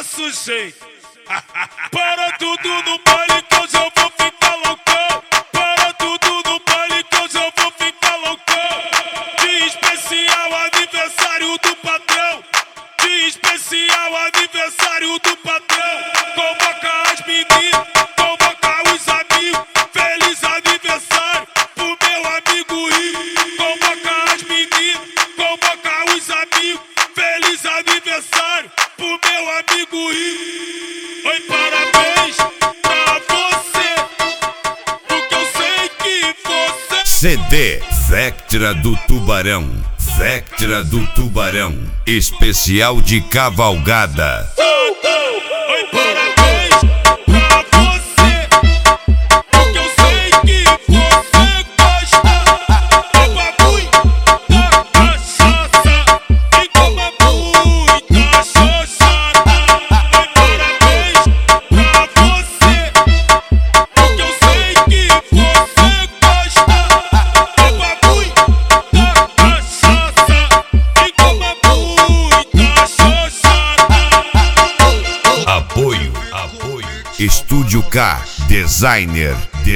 nosso jeito. Para tudo no baile que eu já vou ficar loucão. Para tudo no baile que eu já vou ficar loucão. De especial aniversário do patrão. De especial aniversário do patrão. Convoca as meninas, convoca os amigos. Feliz aniversário pro meu amigo Rio. Convoca as meninas, convoca os amigos. Feliz aniversário pro meu amigo Rio. Oi, parabéns pra você, porque eu sei que você... CD Vectra do Tubarão. Vectra do Tubarão. Especial de cavalgada. Oi, parabéns pra você, porque eu sei que você gosta. Beba muita cachaça e coma muita xoxota. Oi, parabéns pra você, porque eu sei que você gosta. Beba muita cachaça e coma muita xoxota. Apoio. Estúdio K. Designer.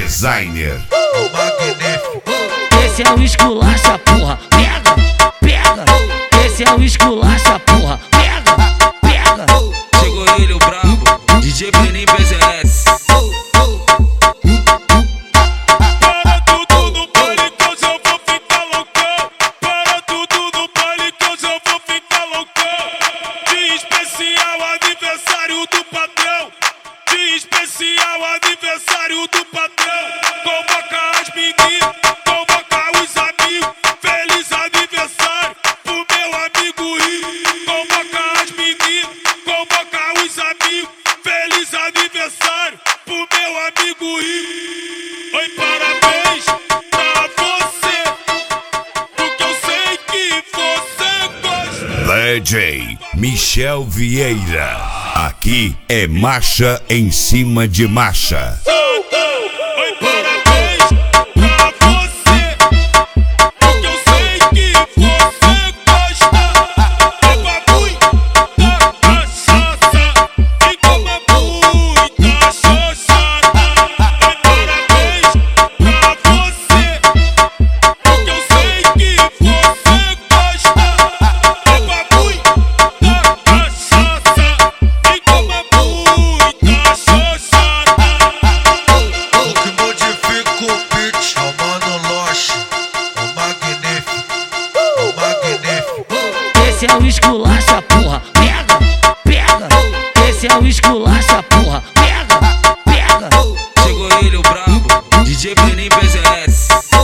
Esse é o esculacha, porra, pega. Esse é o esculacha, porra, pega. Chegou ele, o brabo, DJ Penin PZS. Para tudo no baile que eu já vou ficar loucão. Para tudo no baile que eu já vou ficar loucão. De especial aniversário do patrão. De especial aniversário do patrão. Convoca as meninas, convoca os amigos. Feliz aniversário pro meu amigo Rio. Convoca as meninas, convoca os amigos. Feliz aniversário pro meu amigo Rio. Oi, parabéns pra você, porque eu sei que você gosta. DJ Michel Vieira. Aqui é marcha em cima de marcha. Oi, parabéns pra você, porque eu sei que você gosta. Beba muita cachaça e coma muita xoxota. Oi, parabéns pra você, porque eu sei que você gosta. Beba muita cachaça e coma muita xoxota. O que modifica o beat é o Mano Loche, o magnífico. Esse é o esculacha, porra, pega. Esse é o esculacha, porra, pega. Chegou ele, o brabo, DJ Penin PZS.